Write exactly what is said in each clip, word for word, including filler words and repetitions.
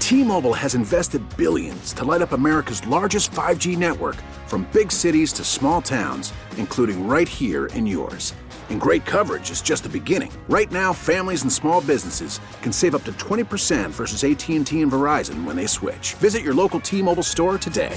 T-Mobile has invested billions to light up America's largest five G network, from big cities to small towns, including right here in yours. And great coverage is just the beginning. Right now, families and small businesses can save up to twenty percent versus A T and T and Verizon when they switch. Visit your local T-Mobile store today.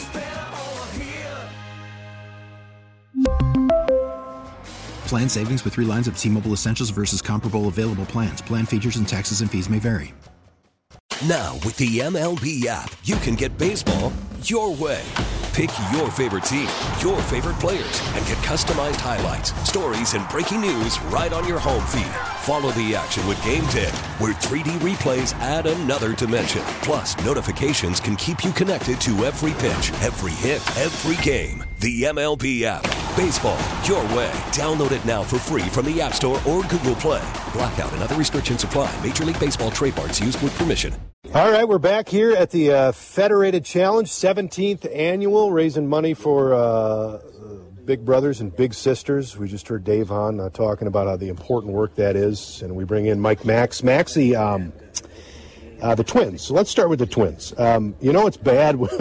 Plan savings with three lines of T-Mobile Essentials versus comparable available plans. Plan features and taxes and fees may vary. Now, with the M L B app, you can get baseball your way. Pick your favorite team, your favorite players, and get customized highlights, stories, and breaking news right on your home feed. Follow the action with Game Day, where three D replays add another dimension. Plus, notifications can keep you connected to every pitch, every hit, every game. The M L B app. Baseball your way. Download it now for free from the App Store or Google Play. Blackout and other restrictions apply. Major League Baseball trademarks used with permission. All right, we're back here at the uh, Federated Challenge, seventeenth annual, raising money for uh, big brothers and big sisters. We just heard Dave Hahn uh, talking about uh, the important work that is, and we bring in Mike Max. Maxie, um, uh, the twins. So let's start with the twins. Um, you know it's bad when,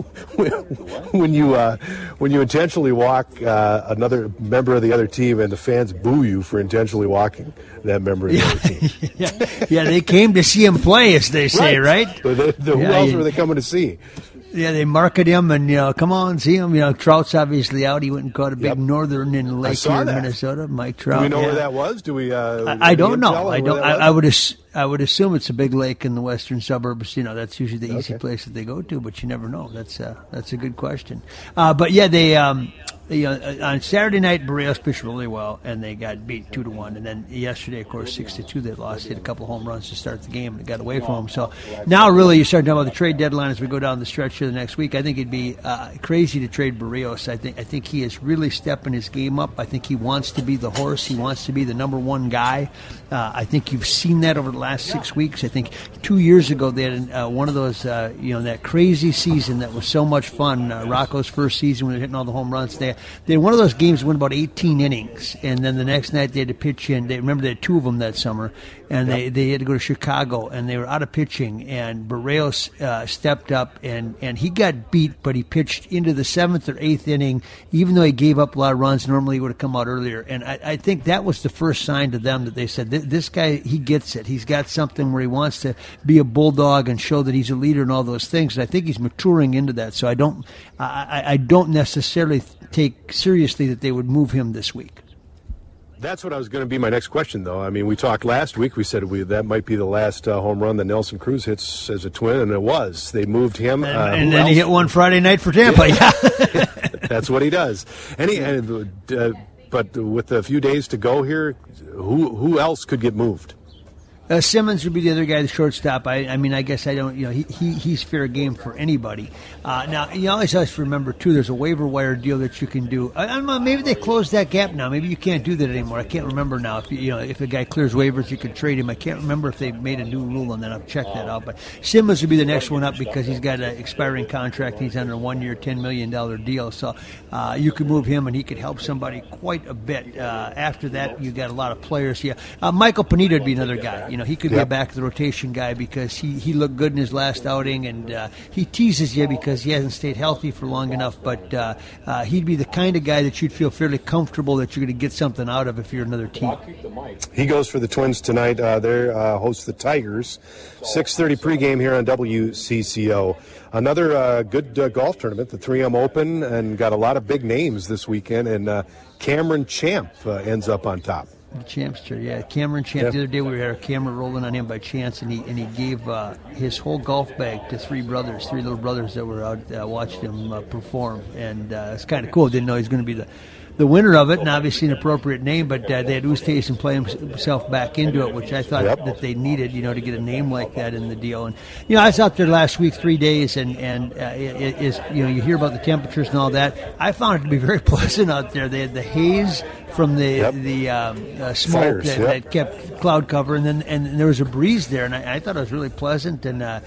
when you uh, when you intentionally walk uh, another member of the other team and the fans boo you for intentionally walking that member of the yeah. other team. yeah. yeah, they came to see him play, as they say, right? right? The, the, the, yeah, who else you, were they coming to see? Yeah, they market him and, you know, come on, see him. You know, Trout's obviously out. He went and caught a big Yep. northern in Lake here in that. Minnesota. Mike Trout. Do we know yeah. where that was? Do we? Uh, I, I don't know. I don't. I, I would. Ass- I would assume it's a big lake in the western suburbs. You know, that's usually the easy Okay. place that they go to, but you never know. That's uh, that's a good question. Uh, but yeah, they. Um, You know, on Saturday night, Barrios pitched really well, and they got beat two to one. And then yesterday, of course, six to two, they lost. Hit a couple home runs to start the game, and it got away from them. So now, really, you start talking about the trade deadline as we go down the stretch here the next week. I think it'd be uh, crazy to trade Barrios. I think I think he is really stepping his game up. I think he wants to be the horse. He wants to be the number one guy. Uh, I think you've seen that over the last six weeks. I think two years ago they had uh, one of those, uh, you know, that crazy season that was so much fun. Uh, Rocco's first season when they were hitting all the home runs. They they had one of those games went about eighteen innings, and then the next night they had to pitch in. They remember they had two of them that summer, and yep. they, they had to go to Chicago, and they were out of pitching. And Barrios uh, stepped up, and, and he got beat, but he pitched into the seventh or eighth inning, even though he gave up a lot of runs. Normally he would have come out earlier, and I, I think that was the first sign to them that they said, this guy, he gets it. He's got something where he wants to be a bulldog and show that he's a leader and all those things. And I think he's maturing into that. So I don't, I, I don't necessarily take seriously that they would move him this week. That's what I was going to be my next question, though. I mean, we talked last week. We said we, that might be the last uh, home run that Nelson Cruz hits as a Twin, and it was. They moved him. And, uh, and then else? he hit one Friday night for Tampa. Yeah. Yeah. That's what he does. And he, uh, but with a few days to go here, who who else could get moved? Uh, Simmons would be the other guy, the shortstop. I, I mean, I guess I don't, you know, he, he he's fair game for anybody. Uh, now, you always have to remember, too, there's a waiver wire deal that you can do. I, I don't know, maybe they closed that gap now. Maybe you can't do that anymore. I can't remember now. If you, you know, if a guy clears waivers, you can trade him. I can't remember if they made a new rule on that. I'll check that out. But Simmons would be the next one up because he's got an expiring contract. He's under a one-year, ten million dollars deal. So uh, you could move him, and he could help somebody quite a bit. Uh, after that, you got a lot of players here. Uh, Michael Pineda would be another guy. You know, he could yep. be a back of the rotation guy because he, he looked good in his last outing, and uh, he teases you because he hasn't stayed healthy for long enough, but uh, uh, he'd be the kind of guy that you'd feel fairly comfortable that you're going to get something out of if you're another team. He goes for the Twins tonight. Uh, they uh, host the Tigers. six thirty pregame here on W C C O. Another uh, good uh, golf tournament, the three M Open, and got a lot of big names this weekend, and uh, Cameron Champ uh, ends up on top. The Champster, yeah. Cameron Champ. Yeah. The other day we had a camera rolling on him by chance, and he and he gave uh, his whole golf bag to three brothers, three little brothers that were out uh, watching him uh, perform, and uh, it's kind of cool. Didn't know he was going to be the the winner of it, and obviously an appropriate name, but uh, they had Oosthuizen play himself back into it, which I thought yep. that they needed, you know, to get a name like that in the deal. And, you know, I was out there last week, three days, and, and uh, it is, you know, you hear about the temperatures and all that. I found it to be very pleasant out there. They had the haze from the yep. the um, uh, smoke Fires, that, yep. that kept cloud cover, and then and there was a breeze there, and I, I thought it was really pleasant, and uh,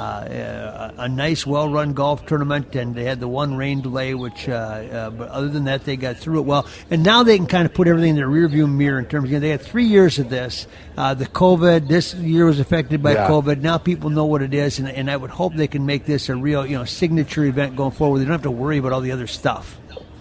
uh, a nice, well-run golf tournament, and they had the one rain delay, which, uh, uh, but other than that, they got through it it well. And now they can kind of put everything in their rearview mirror in terms of, you know, they had three years of this. Uh, the COVID, this year was affected by yeah. COVID. Now people know what it is, and, and I would hope they can make this a real, you know, signature event going forward. They don't have to worry about all the other stuff.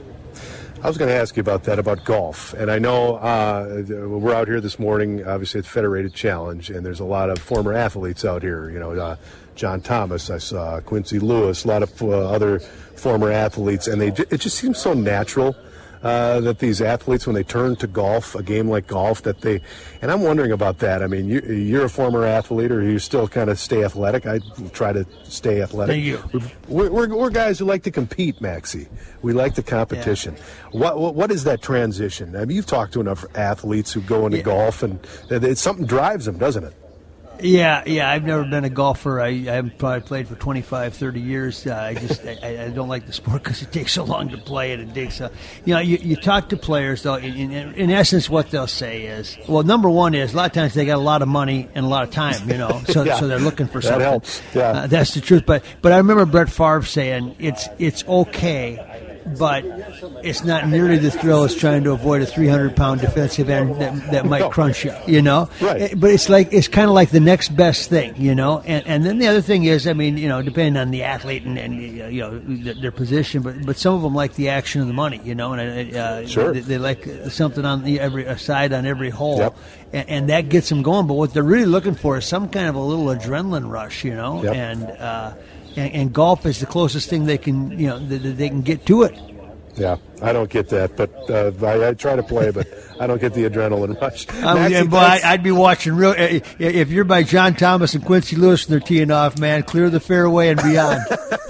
I was going to ask you about that, about golf. And I know uh, we're out here this morning, obviously at the Federated Challenge, and there's a lot of former athletes out here. You know, uh, John Thomas, I saw Quincy Lewis, a lot of uh, other former athletes. And they it just seems so natural uh, that these athletes, when they turn to golf, a game like golf, that they, and I'm wondering about that. I mean, you, you're a former athlete, or you still kind of stay athletic. I try to stay athletic. Thank you. We're, we're, we're guys who like to compete, Maxie. We like the competition. Yeah. What, what what is that transition? I mean, you've talked to enough athletes who go into yeah. golf, and it's something drives them, doesn't it? Yeah, yeah. I've never been a golfer. I, I haven't probably played for twenty-five, thirty years. Uh, I just I, I don't like the sport because it takes so long to play it. It takes, uh, you know, you, you talk to players, though, in, in, in essence, what they'll say is, well, number one is a lot of times they got a lot of money and a lot of time, you know, so yeah. so they're looking for that something. Helps. Yeah. Uh, that's the truth. But but I remember Brett Favre saying it's it's okay, but it's not nearly the thrill as trying to avoid a three hundred pound defensive end that, that might no. crunch you, you know? Right. But it's like, it's kind of like the next best thing, you know? And and then the other thing is, I mean, you know, depending on the athlete and, and you know, their, their position, but but some of them like the action of the money, you know? And uh, sure. they, they like something on the every a side on every hole. Yep. And, and that gets them going. But what they're really looking for is some kind of a little adrenaline rush, you know? Yep. And, uh, and, and golf is the closest thing they can, you know, that they can get to it. Yeah, I don't get that, but uh, I, I try to play, but I don't get the adrenaline rush. Um, yeah, boy, I'd be watching real. If you're by John Thomas and Quincy Lewis and they're teeing off, man, clear the fairway and beyond.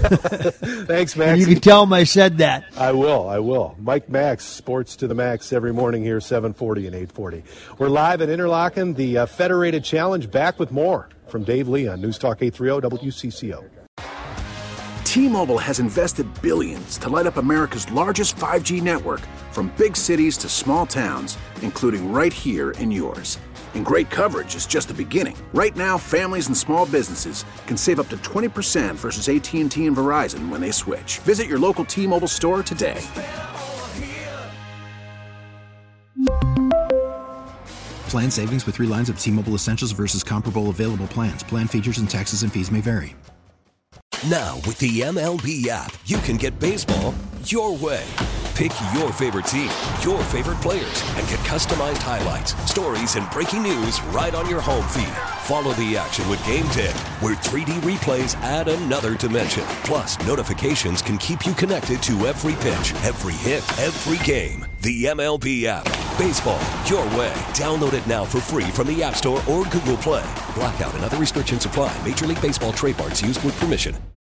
Thanks, Max. And you can tell them I said that. I will, I will. Mike Max, Sports to the Max, every morning here, seven forty and eight forty. We're live at Interlaken, the uh, Federated Challenge, back with more from Dave Lee on News Talk eight thirty W C C O. T-Mobile has invested billions to light up America's largest five G network, from big cities to small towns, including right here in yours. And great coverage is just the beginning. Right now, families and small businesses can save up to twenty percent versus A T and T and Verizon when they switch. Visit your local T-Mobile store today. Plan savings with three lines of T-Mobile Essentials versus comparable available plans. Plan features and taxes and fees may vary. Now, with the M L B app, you can get baseball your way. Pick your favorite team, your favorite players, and get customized highlights, stories, and breaking news right on your home feed. Follow the action with Game Day, where three D replays add another dimension. Plus, notifications can keep you connected to every pitch, every hit, every game. The M L B app. Baseball your way. Download it now for free from the App Store or Google Play. Blackout and other restrictions apply. Major League Baseball trademarks used with permission.